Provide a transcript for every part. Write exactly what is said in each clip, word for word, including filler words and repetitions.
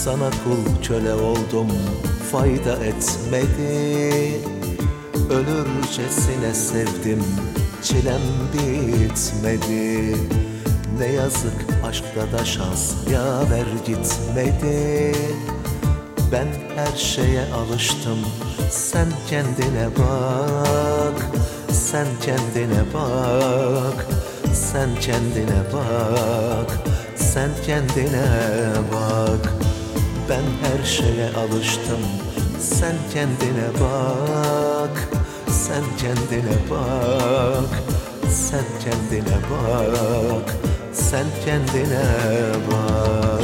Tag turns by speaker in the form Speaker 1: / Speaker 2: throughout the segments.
Speaker 1: Sana kul köle oldum, fayda etmedi. Ölürcesine sevdim, çilem bitmedi. Ne yazık aşkta da şans yaver gitmedi. Ben her şeye alıştım, sen kendine bak. Sen kendine bak, sen kendine bak, sen kendine bak. Ben her şeye alıştım, sen kendine bak. Sen kendine bak, sen kendine bak, sen kendine bak.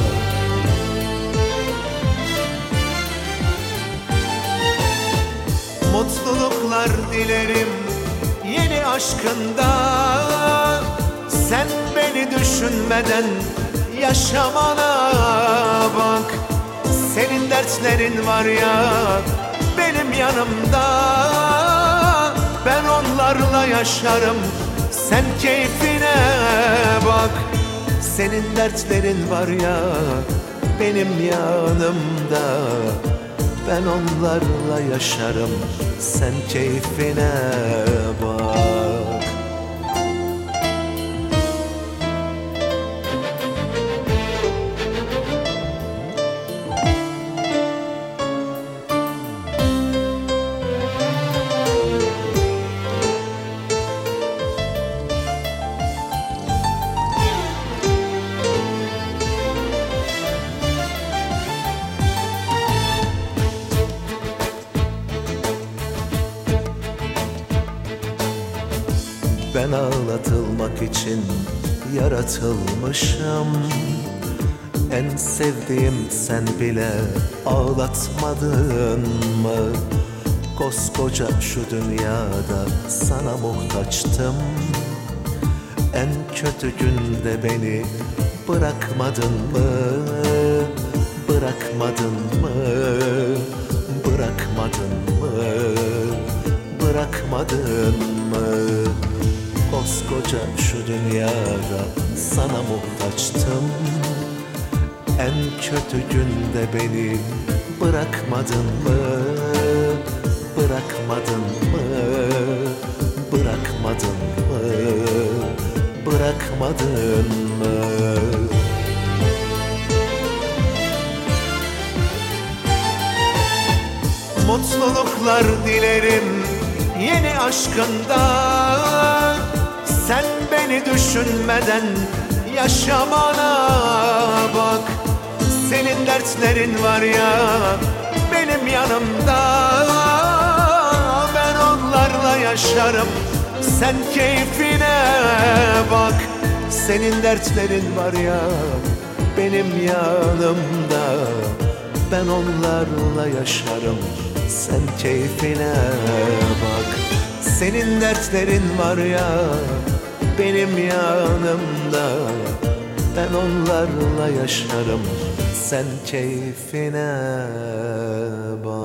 Speaker 1: Mutluluklar dilerim yeni aşkında. Sen beni düşünmeden yaşamana bak. Senin dertlerin var ya benim yanımda. Ben onlarla yaşarım, sen keyfine bak. Senin dertlerin var ya benim yanımda. Ben onlarla yaşarım, sen keyfine bak. Ben ağlatılmak için yaratılmışım. En sevdiğim sen bile ağlatmadın mı? Koskoca şu dünyada sana muhtaçtım. En kötü günde beni bırakmadın mı? Bırakmadın mı? Bırakmadın mı? Bırakmadın mı? Koskoca şu dünyada sana muhtaçtım. En kötü günde beni bırakmadın mı? Bırakmadın mı? Bırakmadın mı? Bırakmadın mı? Mutluluklar dilerim yeni aşkında. Sen beni düşünmeden yaşamana bak. Senin dertlerin var ya benim yanımda. Ben onlarla yaşarım, sen keyfine bak. Senin dertlerin var ya benim yanımda. Ben onlarla yaşarım, sen keyfine bak. Senin dertlerin var ya benim yanımda. Ben onlarla yaşarım, sen keyfine bak.